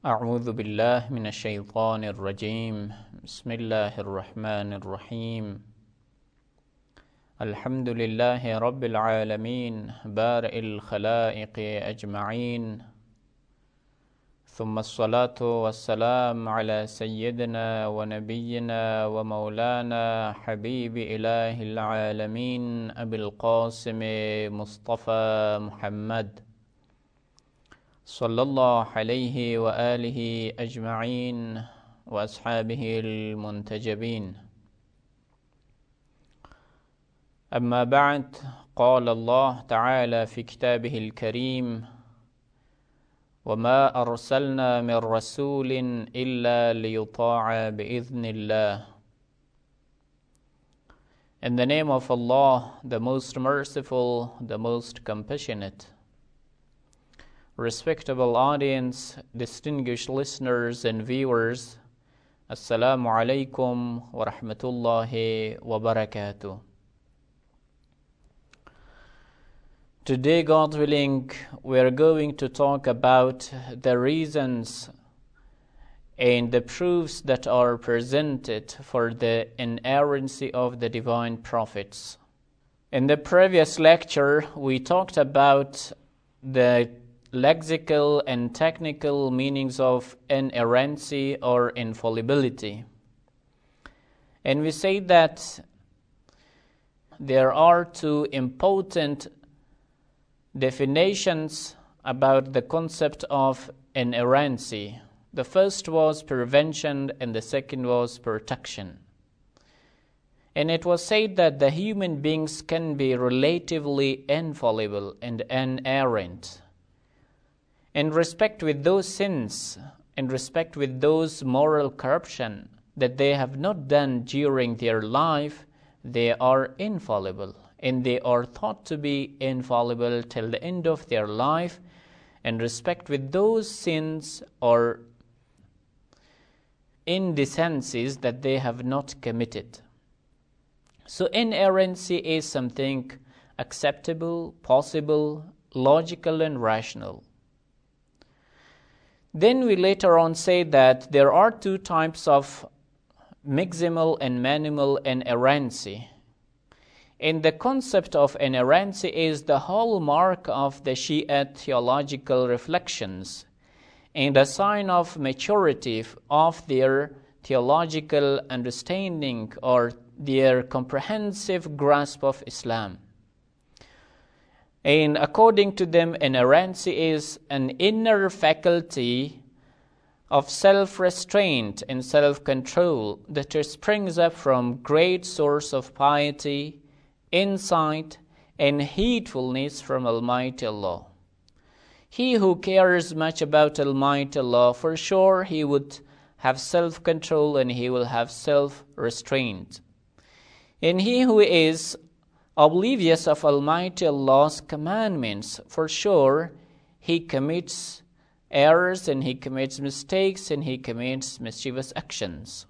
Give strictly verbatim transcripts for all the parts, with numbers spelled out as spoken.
أعوذ بالله من الشيطان الرجيم بسم الله الرحمن الرحيم الحمد لله رب العالمين بارئ الخلائق أجمعين ثم الصلاة والسلام على سيدنا ونبينا ومولانا حبيب إله العالمين أبي القاسم مصطفى محمد صلى الله عليه وآله أجمعين وأصحابه المنتجبين. أما بعد، قال الله تعالى في كتابه الكريم: وما أرسلنا من رسول إلا ليطاع بإذن الله. In the name of Allah, the most merciful, the most compassionate. Respectable audience, distinguished listeners and viewers, Assalamu alaikum wa rahmatullahi wa barakatuh. Today, God willing, we are going to talk about the reasons and the proofs that are presented for the inerrancy of the divine prophets. In the previous lecture, we talked about the lexical and technical meanings of inerrancy or infallibility. And we say that there are two important definitions about the concept of inerrancy. The first was prevention and the second was protection. And it was said that the human beings can be relatively infallible and inerrant in respect with those sins, in respect with those moral corruption that they have not done during their life. They are infallible, and they are thought to be infallible till the end of their life in respect with those sins or indecencies that they have not committed. So inerrancy is something acceptable, possible, logical, and rational. Then we later on say that there are two types of maximal and minimal inerrancy. And the concept of inerrancy is the hallmark of the Shia theological reflections and a sign of maturity of their theological understanding or their comprehensive grasp of Islam. And according to them, inerrancy is an inner faculty of self-restraint and self-control that springs up from great source of piety, insight, and heedfulness from Almighty Allah. He who cares much about Almighty Allah, for sure he would have self-control and he will have self-restraint. And he who is oblivious of Almighty Allah's commandments, for sure he commits errors and he commits mistakes and he commits mischievous actions.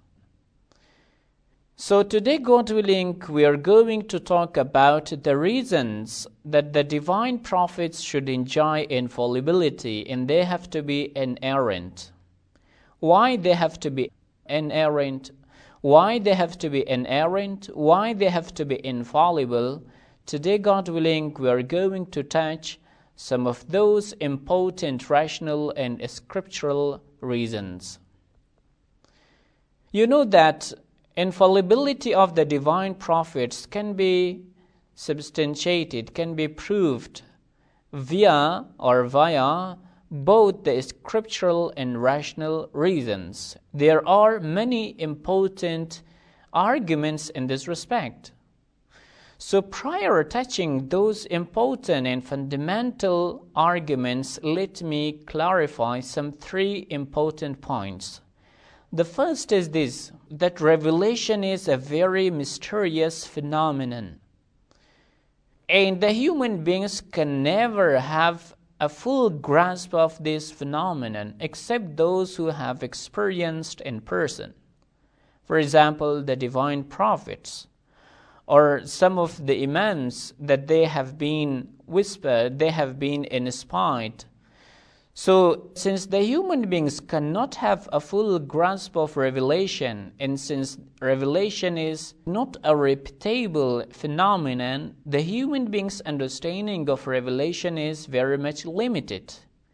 So today, God willing, we are going to talk about the reasons that the divine prophets should enjoy infallibility and they have to be inerrant. Why they have to be inerrant? Why they have to be inerrant? Why they have to be infallible? Today, God willing, we are going to touch some of those important rational and scriptural reasons. You know that infallibility of the divine prophets can be substantiated, can be proved via or via both the scriptural and rational reasons. There are many important arguments in this respect. So prior to touching those important and fundamental arguments, let me clarify some three important points. The first is this, that revelation is a very mysterious phenomenon. And the human beings can never have a full grasp of this phenomenon except those who have experienced in person. For example, the divine prophets or some of the imams that they have been whispered, they have been inspired So, since the human beings cannot have a full grasp of revelation, and since revelation is not a repeatable phenomenon, the human being's understanding of revelation is very much limited.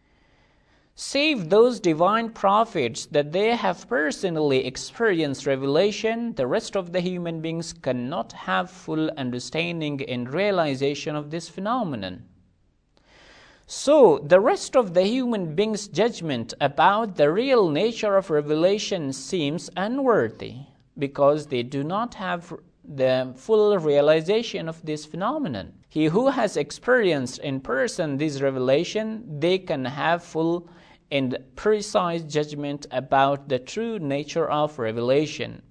Save those divine prophets that they have personally experienced revelation, the rest of the human beings cannot have full understanding and realization of this phenomenon. So, the rest of the human beings' judgment about the real nature of revelation seems unworthy, because they do not have the full realization of this phenomenon. He who has experienced in person this revelation, they can have full and precise judgment about the true nature of revelation.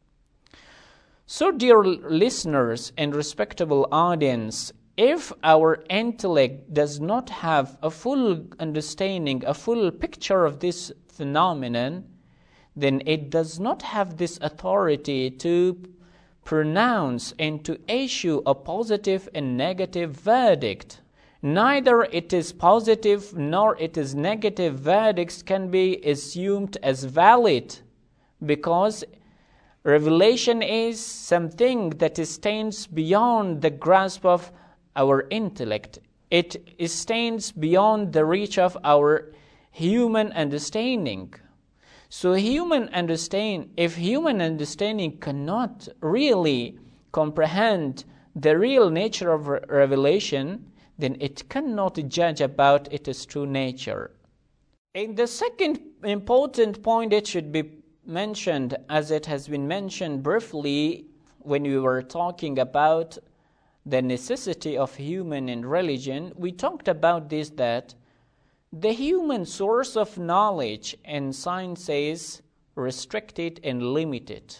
So, dear listeners and respectable audience, if our intellect does not have a full understanding, a full picture of this phenomenon, then it does not have this authority to pronounce and to issue a positive and negative verdict. Neither it is positive nor it is negative verdicts can be assumed as valid, because revelation is something that stands beyond the grasp of our intellect. It stands beyond the reach of our human understanding. So human understand, if human understanding cannot really comprehend the real nature of re- revelation, then it cannot judge about its true nature. And the second important point that should be mentioned, as it has been mentioned briefly when we were talking about the necessity of human and religion, we talked about this, that the human source of knowledge and science is restricted and limited.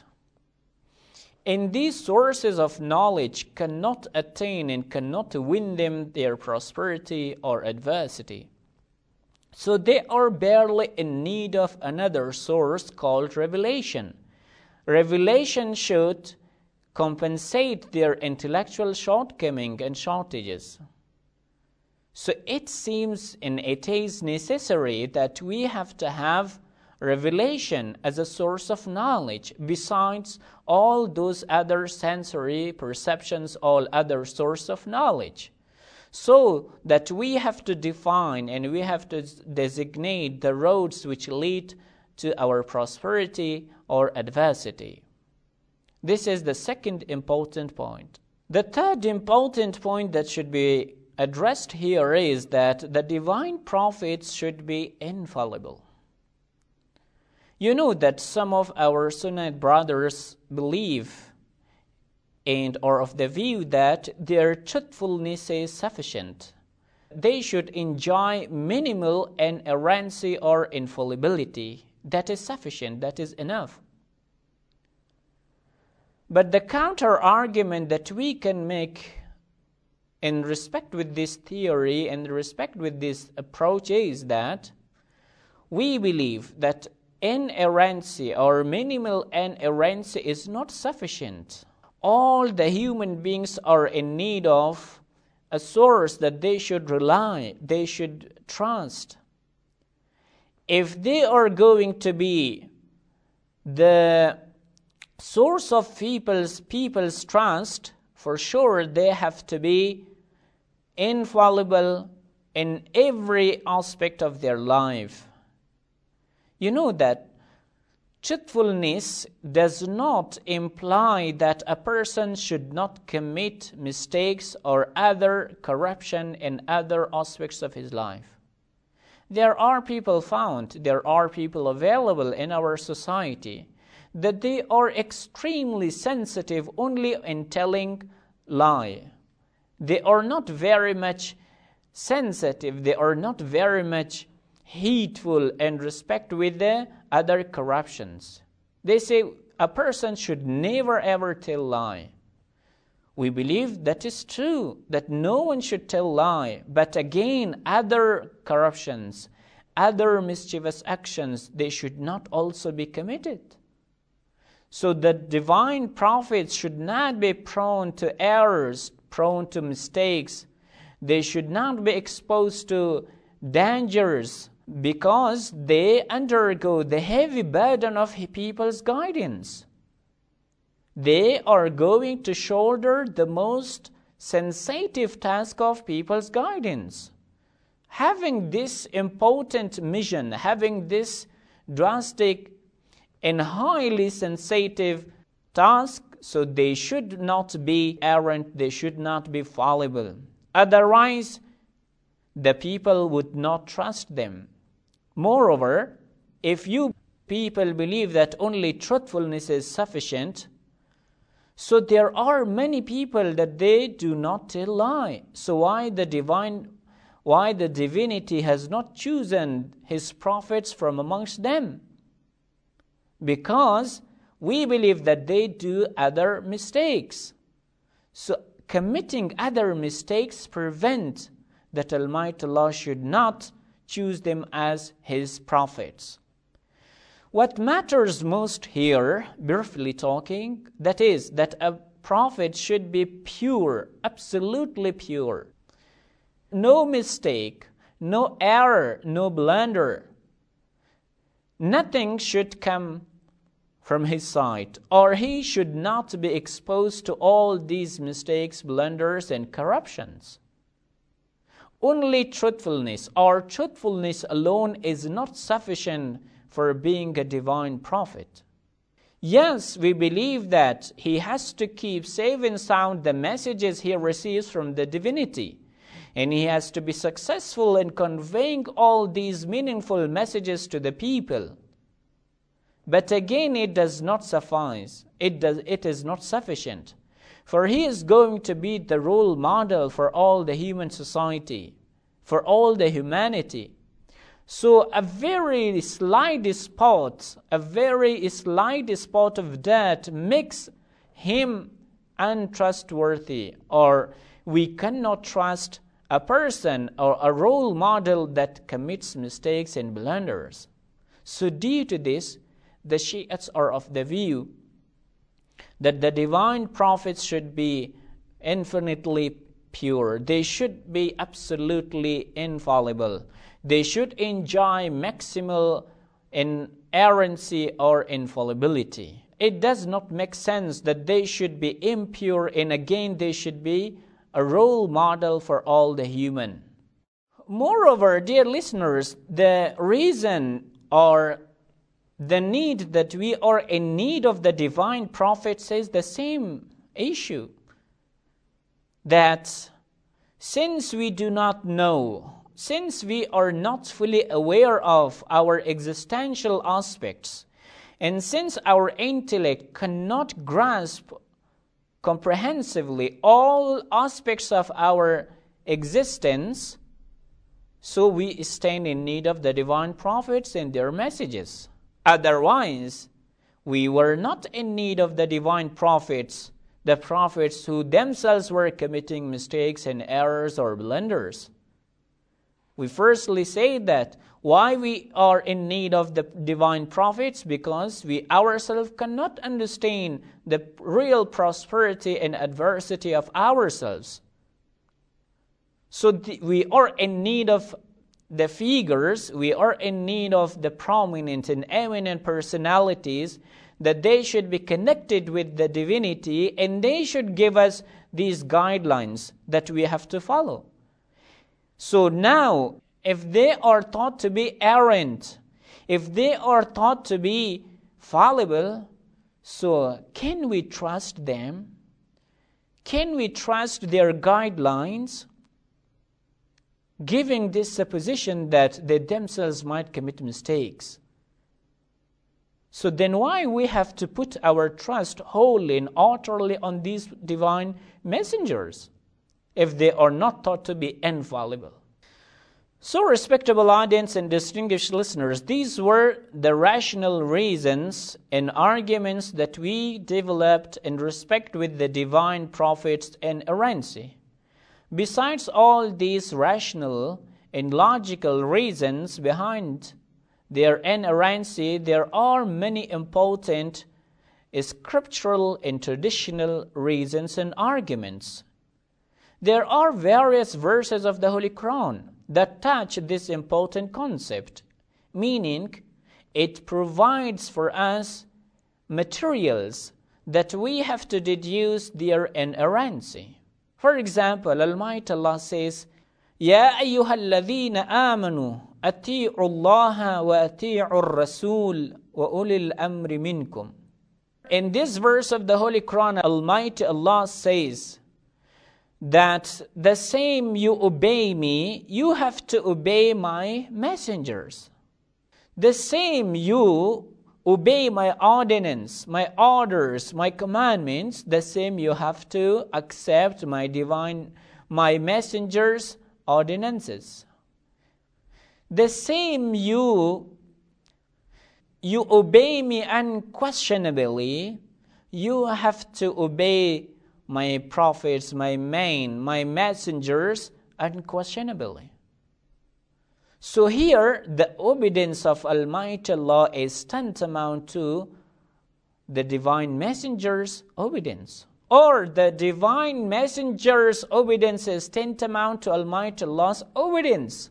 And these sources of knowledge cannot attain and cannot win them their prosperity or adversity. So they are barely in need of another source called revelation. Revelation should compensate their intellectual shortcoming and shortages. So it seems and it is necessary that we have to have revelation as a source of knowledge, besides all those other sensory perceptions, all other source of knowledge. So that we have to define and we have to designate the roads which lead to our prosperity or adversity. This is the second important point. The third important point that should be addressed here is that the divine prophets should be infallible. You know that some of our Sunnite brothers believe and are of the view that their truthfulness is sufficient. They should enjoy minimal inerrancy or infallibility. That is sufficient, that is enough. But the counter-argument that we can make in respect with this theory and in respect with this approach is that we believe that inerrancy or minimal inerrancy is not sufficient. All the human beings are in need of a source that they should rely, they should trust. If they are going to be the source of people's people's trust, for sure they have to be infallible in every aspect of their life. You know that truthfulness does not imply that a person should not commit mistakes or other corruption in other aspects of his life. There are people found, there are people available in our society that they are extremely sensitive only in telling lie. They are not very much sensitive, they are not very much hateful in respect with the other corruptions. They say a person should never ever tell lie. We believe that is true, that no one should tell lie, but again, other corruptions, other mischievous actions, they should not also be committed. So the divine prophets should not be prone to errors, prone to mistakes. They should not be exposed to dangers because they undergo the heavy burden of people's guidance. They are going to shoulder the most sensitive task of people's guidance. Having this important mission, having this drastic and highly sensitive task, so they should not be errant, they should not be fallible. Otherwise, the people would not trust them. Moreover, if you people believe that only truthfulness is sufficient, so there are many people that they do not tell lie. So why the divine, why the divinity has not chosen his prophets from amongst them? Because we believe that they do other mistakes. So committing other mistakes prevent that Almighty Allah should not choose them as his prophets. What matters most here, briefly talking, that is, that a prophet should be pure, absolutely pure. No mistake, no error, no blunder. Nothing should come from his side, or he should not be exposed to all these mistakes, blunders, and corruptions. Only truthfulness, or truthfulness alone, is not sufficient for being a divine prophet. Yes, we believe that he has to keep safe and sound the messages he receives from the divinity, and he has to be successful in conveying all these meaningful messages to the people. But again, it does not suffice. It does. It is not sufficient. For he is going to be the role model for all the human society, for all the humanity. So a very slight spot, a very slight spot of that makes him untrustworthy, or we cannot trust a person or a role model that commits mistakes and blunders. So due to this, the Shiites are of the view that the divine prophets should be infinitely pure. They should be absolutely infallible. They should enjoy maximal inerrancy or infallibility. It does not make sense that they should be impure, and again they should be a role model for all the human. Moreover, dear listeners, the reason or the need that we are in need of the divine prophets is the same issue. That since we do not know, since we are not fully aware of our existential aspects, and since our intellect cannot grasp comprehensively all aspects of our existence, so we stand in need of the divine prophets and their messages. Otherwise, we were not in need of the divine prophets, the prophets who themselves were committing mistakes and errors or blunders. We firstly say that why we are in need of the divine prophets, because we ourselves cannot understand the real prosperity and adversity of ourselves. So th- we are in need of the figures, we are in need of the prominent and eminent personalities, that they should be connected with the divinity, and they should give us these guidelines that we have to follow. So now, if they are thought to be errant, if they are thought to be fallible, so can we trust them? Can we trust their guidelines, giving this supposition that they themselves might commit mistakes? So then why we have to put our trust wholly and utterly on these divine messengers if they are not thought to be infallible? So, respectable audience and distinguished listeners, these were the rational reasons and arguments that we developed in respect with the divine prophets and errancy. Besides all these rational and logical reasons behind their inerrancy, there are many important scriptural and traditional reasons and arguments. There are various verses of the Holy Quran that touch this important concept, meaning it provides for us materials that we have to deduce their inerrancy. For example, Almighty Allah says, Ya ayyuhalladhina amanu ati'u Allah wa ati'u rasul wa ulil amri minkum. In this verse of the Holy Quran, Almighty Allah says that the same you obey me, you have to obey my messengers. The same you obey my ordinance, my orders, my commandments, the same you have to accept my divine, my messengers' ordinances. The same you, you obey me unquestionably, you have to obey my prophets, my main, my messengers unquestionably. So here, the obedience of Almighty Allah is tantamount to the divine messenger's obedience. Or the divine messenger's obedience is tantamount to Almighty Allah's obedience.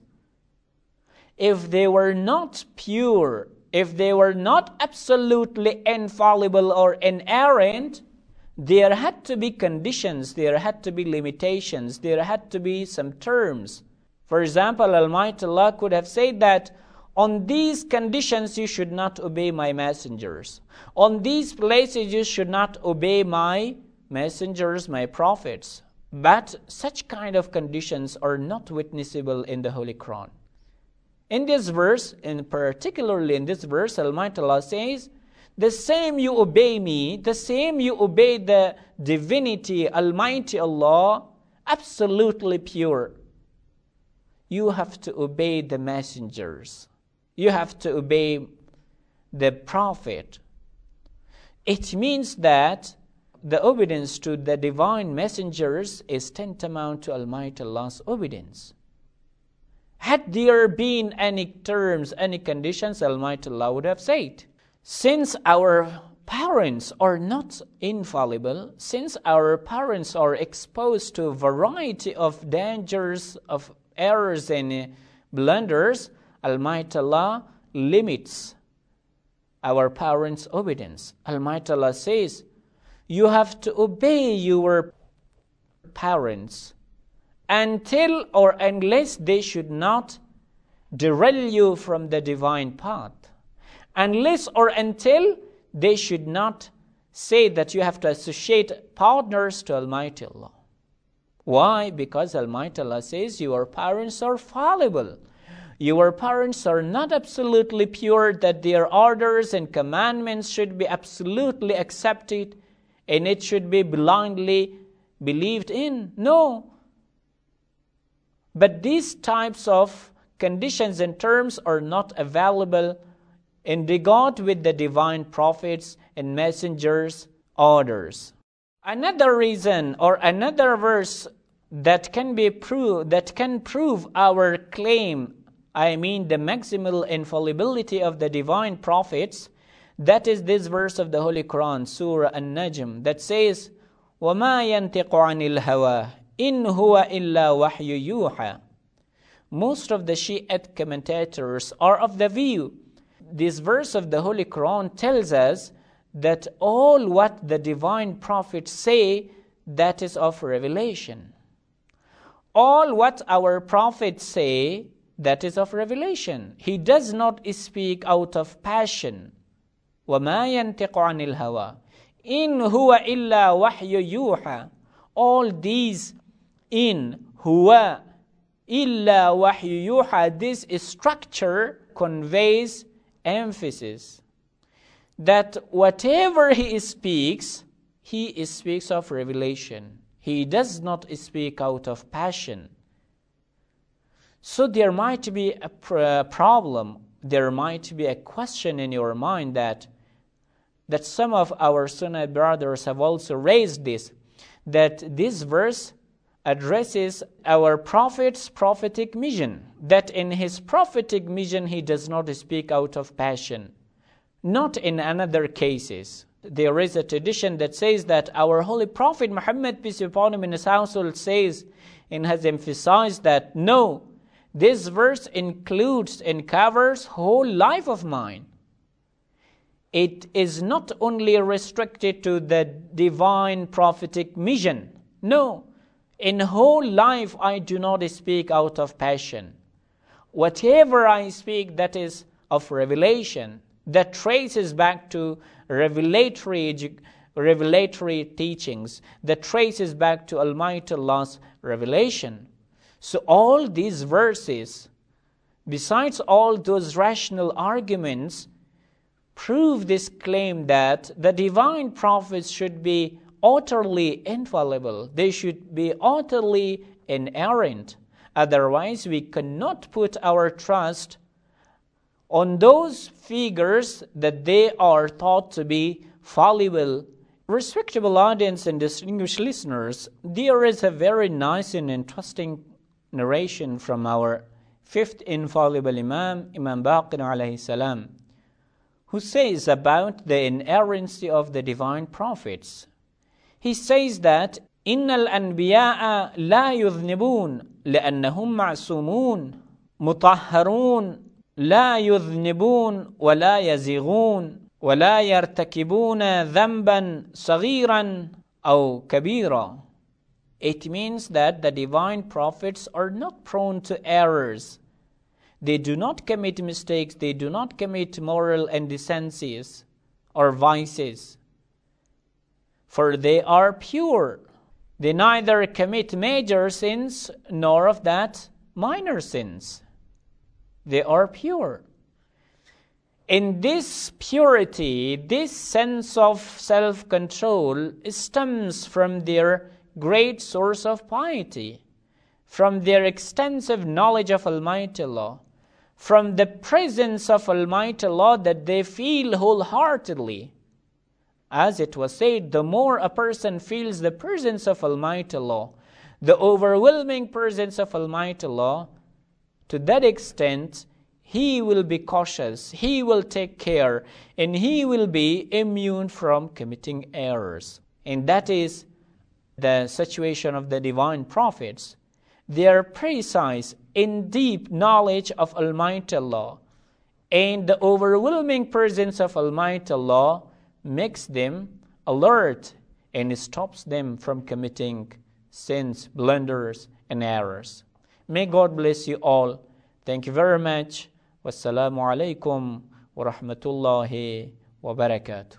If they were not pure, if they were not absolutely infallible or inerrant, there had to be conditions, there had to be limitations, there had to be some terms. For example, Almighty Allah could have said that on these conditions you should not obey my messengers. On these places you should not obey my messengers, my prophets. But such kind of conditions are not witnessable in the Holy Quran. In this verse, and particularly in this verse, Almighty Allah says, the same you obey me, the same you obey the divinity, Almighty Allah, absolutely pure. You have to obey the messengers. You have to obey the prophet. It means that the obedience to the divine messengers is tantamount to Almighty Allah's obedience. Had there been any terms, any conditions, Almighty Allah would have said, since our parents are not infallible, since our parents are exposed to a variety of dangers, of errors and blunders, Almighty Allah limits our parents' obedience. Almighty Allah says, you have to obey your parents until or unless they should not derail you from the divine path. Unless or until they should not say that you have to associate partners to Almighty Allah. Why? Because Almighty Allah says your parents are fallible. Your parents are not absolutely pure, that their orders and commandments should be absolutely accepted and it should be blindly believed in. No. But these types of conditions and terms are not available in regard with the divine prophets and messengers' orders. Another reason or another verse that can be proved, that can prove our claim, I mean the maximal infallibility of the divine prophets, that is this verse of the Holy Quran, Surah An-Najm, that says, وَمَا يَنْتِقُ عَنِ الْهَوَىٰ إِنْ هُوَ إِلَّا وَحْيُ يُوحَىٰ. Most of the Shiite commentators are of the view, this verse of the Holy Quran tells us that all what the divine prophets say, that is of revelation. All what our prophets say, that is of revelation. He does not speak out of passion. وَمَا يَنْتِقُ عَنِ الْهَوَىٰ إِنْ هُوَ إِلَّا وَحْيُ يُوحَىٰ. All these in huwa illa wahyu yuha, this structure conveys emphasis that whatever he speaks, he speaks of revelation. He does not speak out of passion. So there might be a pr- problem, there might be a question in your mind that that some of our Sunnah brothers have also raised this, that this verse addresses our prophet's prophetic mission, that in his prophetic mission he does not speak out of passion. Not in another cases. There is a tradition that says that our Holy Prophet Muhammad, peace be upon him, in his household says and has emphasized that no, This verse includes and covers whole life of mine. It is not only restricted to the divine prophetic mission. No, in whole life I do not speak out of passion. Whatever I speak that is of revelation, that traces back to revelatory, revelatory teachings, that traces back to Almighty Allah's revelation. So all these verses, besides all those rational arguments, prove this claim that the divine prophets should be utterly infallible. They should be utterly inerrant. Otherwise, we cannot put our trust on those figures that they are thought to be fallible. Respectable audience and distinguished listeners, there is a very nice and interesting narration from our fifth infallible Imam, Imam Baqir alayhi salam, who says about the inerrancy of the divine prophets. He says that إن الأنبياء لا يذنبون لأنهم معصومون مطهرون لا يذنبون ولا يزيغون ولا يرتكبون ذنبا صغيرا أو كبيرا. It means that the divine prophets are not prone to errors. They do not commit mistakes. They do not commit moral indecencies or vices. For they are pure. They neither commit major sins nor of that minor sins. They are pure. In this purity, this sense of self-control stems from their great source of piety, from their extensive knowledge of Almighty Allah, from the presence of Almighty Allah that they feel wholeheartedly. As it was said, the more a person feels the presence of Almighty Allah, the overwhelming presence of Almighty Allah, to that extent, he will be cautious, he will take care, and he will be immune from committing errors. And that is the situation of the divine prophets. Their precise and deep knowledge of Almighty Allah and the overwhelming presence of Almighty Allah makes them alert and stops them from committing sins, blunders, and errors. May God bless you all. Thank you very much. Wassalamu alaikum wa rahmatullahi wa barakatuh.